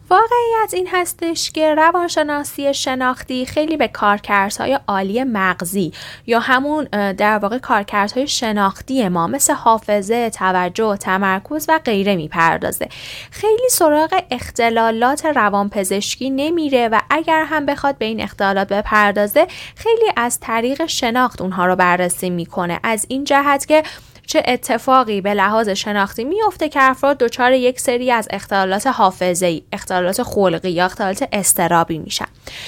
واقعیت این هستش که روانشناسی شناختی خیلی به کارکردهای عالی مغزی یا همون در واقع کارکردهای شناختی ما مثل حافظه، توجه، تمرکز و غیره میپردازه. خیلی سراغ اختلالات روانپزشکی نمیره و اگر هم بخواد به این اختلالات بپردازه خیلی از طریق شناخت اونها رو بررسی میکنه، از این جهت که چه اتفاقی به لحاظ شناختی میفته که افراد دچار یک سری از اختلالات حافظه‌ای، اختلالات خلقی یا اختلالات اضطرابی میشن.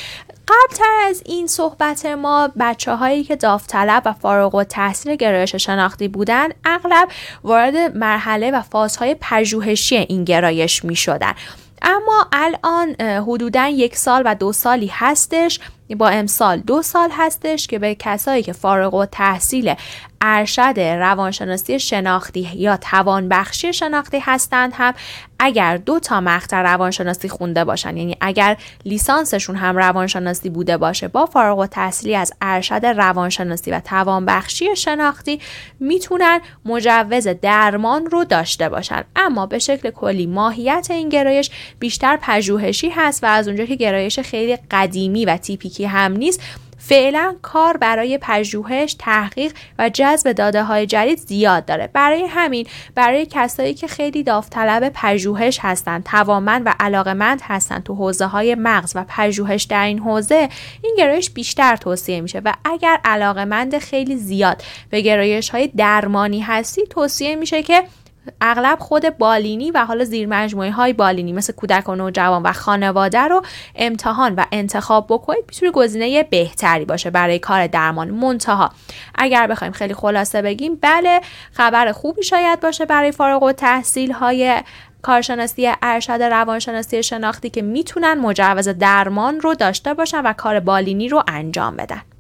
قبلتر از این صحبت ما بچه‌هایی که داوطلب و فارغ التحصیل گرایش شناختی بودن اغلب وارد مرحله و فازهای پژوهشی این گرایش میشدن، اما الان حدوداً 1 سال و 2 سالی هستش، با امسال 2 سال هستش که به کسایی که فارغ التحصیل ارشد روانشناسی شناختی یا توانبخشی شناختی هستند هم اگر 2 تا مقطع روانشناسی خونده باشن، یعنی اگر لیسانسشون هم روانشناسی بوده باشه، با فارغ التحصیلی از ارشد روانشناسی و توانبخشی شناختی میتونن مجوز درمان رو داشته باشن. اما به شکل کلی ماهیت این گرایش بیشتر پژوهشی هست و از اونجا که گرایش خیلی قدیمی و تیپیکی هم نیست، فعلا کار برای پژوهش، تحقیق و جذب داده‌های جدید زیاد داره. برای همین برای کسایی که خیلی داوطلب پژوهش هستن، توانمند و علاقه‌مند هستن تو حوزه‌های مغز و پژوهش در این حوزه، این گرایش بیشتر توصیه میشه و اگر علاقه‌مند خیلی زیاد به گرایش‌های درمانی هستی، توصیه میشه که اغلب خود بالینی و حالا زیر مجموعه های بالینی مثل کودک و نوجوان و خانواده رو امتحان و انتخاب بکنید، میتونه گزینه بهتری باشه برای کار درمان. منتها اگر بخوایم خیلی خلاصه بگیم، بله خبر خوبی شاید باشه برای فارغ التحصیل های کارشناسی ارشد روانشناسی شناختی که میتونن مجوز درمان رو داشته باشن و کار بالینی رو انجام بدن.